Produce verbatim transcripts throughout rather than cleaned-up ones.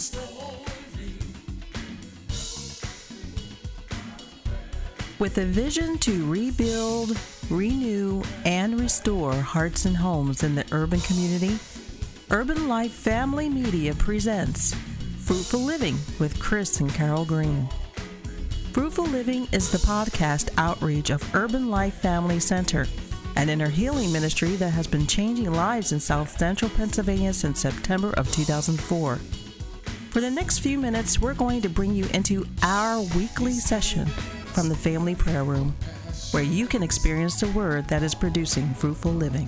With a vision to rebuild, renew, and restore hearts and homes in the urban community, Urban Life Family Media presents Fruitful Living with Chris and Carol Green. Fruitful Living is the podcast outreach of Urban Life Family Center, an inner healing ministry that has been changing lives in South Central Pennsylvania since September of two thousand four. For the next few minutes, we're going to bring you into our weekly session from the Family Prayer Room, where you can experience the word that is producing fruitful living.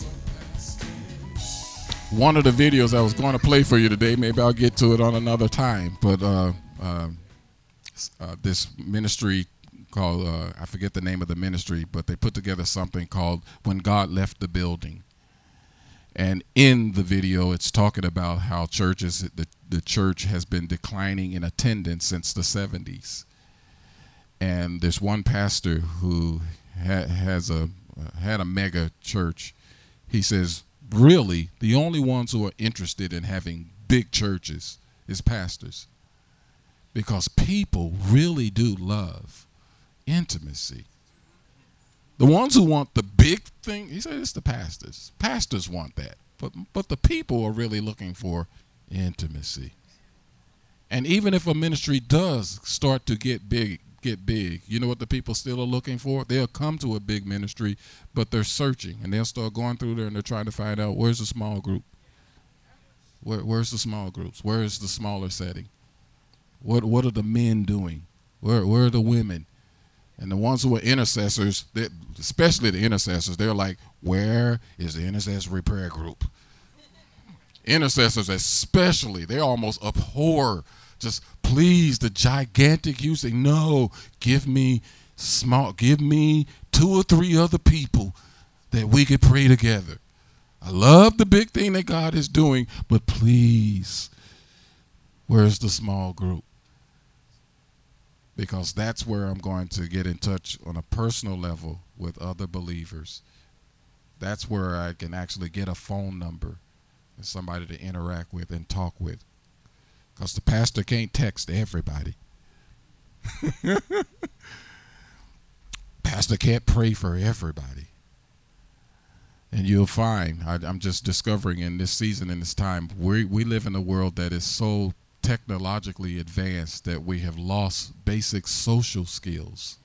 One of the videos I was going to play for you today, maybe I'll get to it on another time, but uh, uh, uh, this ministry called, uh, I forget the name of the ministry, but they put together something called When God Left the Building. And in the video, it's talking about how churches, the, the church has been declining in attendance since the seventies. And there's one pastor who ha- has a uh, had a mega church. He says, really, the only ones who are interested in having big churches is pastors, because people really do love intimacy. The ones who want the big thing, he said, it's the pastors. Pastors want that, but but the people are really looking for intimacy. And even if a ministry does start to get big, get big, you know what the people still are looking for? They'll come to a big ministry, but they're searching, and they'll start going through there, and they're trying to find out, where's the small group? Where, where's the small groups? Where is the smaller setting? What what are the men doing? Where where are the women? And the ones who are intercessors, especially the intercessors, they're like, where is the intercessory prayer group? Intercessors especially, they almost abhor just, please, the gigantic you say, no, give me small, give me two or three other people that we could pray together. I love the big thing that God is doing, but please, where's the small group? Because that's where I'm going to get in touch on a personal level with other believers. That's where I can actually get a phone number and somebody to interact with and talk with. Because the pastor can't text everybody. Pastor can't pray for everybody. And you'll find, I, I'm just discovering in this season, in this time, we we live in a world that is so technologically advanced that we have lost basic social skills.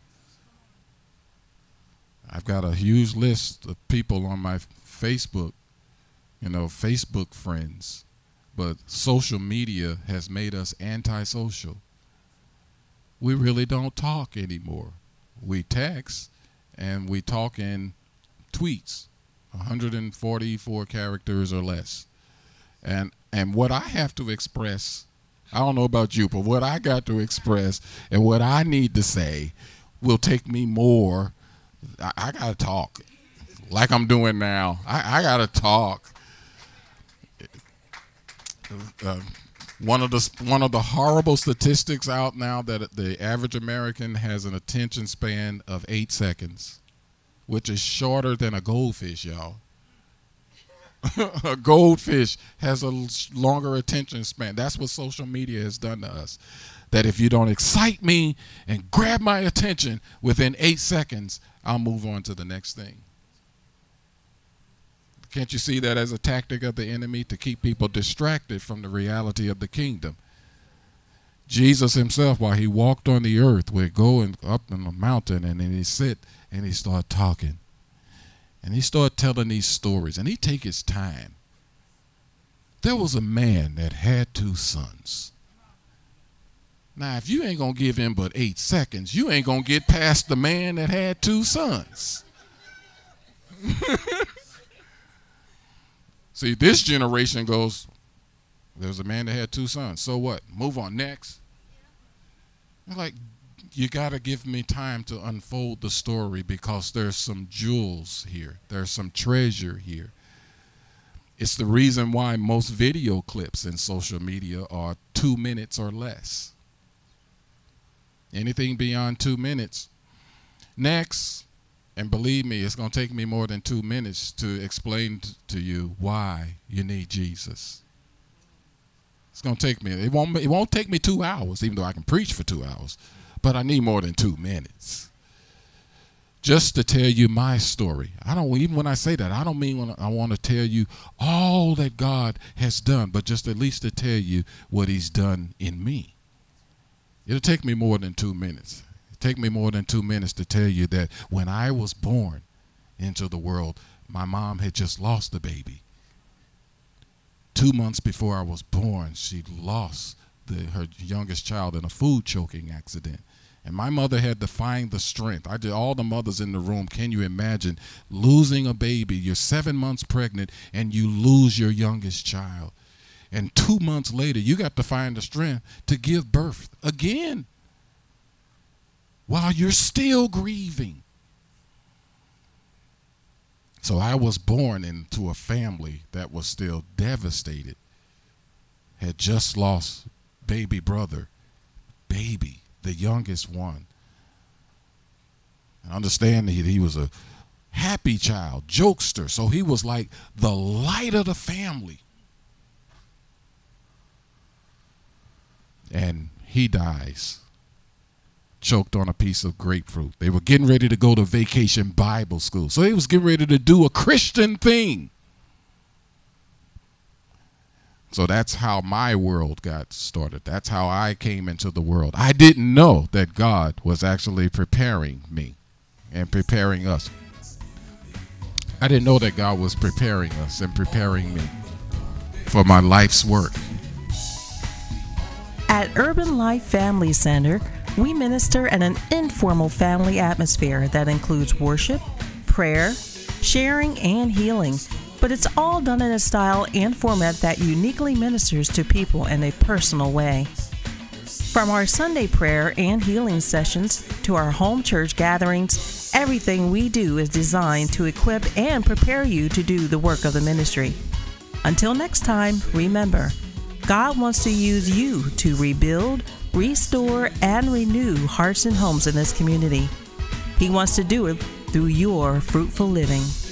I've got a huge list of people on my Facebook, you know, Facebook friends. But social media has made us antisocial. We really don't talk anymore. We text, and we talk in tweets, one hundred forty-four characters or less. And and what I have to express, I don't know about you, but what I got to express and what I need to say will take me more. I, I got to talk like I'm doing now. I, I got to talk. Uh, one of the one of the horrible statistics out now that the average American has an attention span of eight seconds, which is shorter than a goldfish, y'all. A goldfish has a longer attention span. That's what social media has done to us. That if you don't excite me and grab my attention within eight seconds, I'll move on to the next thing. Can't you see that as a tactic of the enemy to keep people distracted from the reality of the kingdom? Jesus himself, while he walked on the earth, would go and up on the mountain, and then he'd sit and he'd start talking. And he started telling these stories, and he'd take his time. There was a man that had two sons. Now, if you ain't going to give him but eight seconds, you ain't going to get past the man that had two sons. See, this generation goes, there's a man that had two sons. So what? Move on. Next. You're like, you got to give me time to unfold the story, because there's some jewels here. There's some treasure here. It's the reason why most video clips in social media are two minutes or less. Anything beyond two minutes. Next. And believe me, it's going to take me more than two minutes to explain t- to you why you need Jesus. It's gonna take me. It won't. It won't take me two hours, even though I can preach for two hours. But I need more than two minutes, just to tell you my story. I don't. Even when I say that, I don't mean when I want to tell you all that God has done, but just at least to tell you what He's done in me. It'll take me more than two minutes. It'll take me more than two minutes to tell you that when I was born into the world, my mom had just lost the baby. Two months before I was born, she lost the, her youngest child in a food choking accident. And my mother had to find the strength. I did all the mothers in the room. Can you imagine losing a baby? You're seven months pregnant and you lose your youngest child. And two months later, you got to find the strength to give birth again while you're still grieving. So I was born into a family that was still devastated, had just lost baby brother, baby, the youngest one. I understand that he was a happy child, jokester, so he was like the light of the family. And he dies, choked on a piece of grapefruit. They were getting ready to go to vacation Bible school. So he was getting ready to do a Christian thing. So that's how my world got started. That's how I came into the world. I didn't know that God was actually preparing me and preparing us. I didn't know that God was preparing us and preparing me for my life's work. At Urban Life Family Center, we minister in an informal family atmosphere that includes worship, prayer, sharing, and healing. But it's all done in a style and format that uniquely ministers to people in a personal way. From our Sunday prayer and healing sessions to our home church gatherings, everything we do is designed to equip and prepare you to do the work of the ministry. Until next time, remember, God wants to use you to rebuild, restore, and renew hearts and homes in this community. He wants to do it through your fruitful living.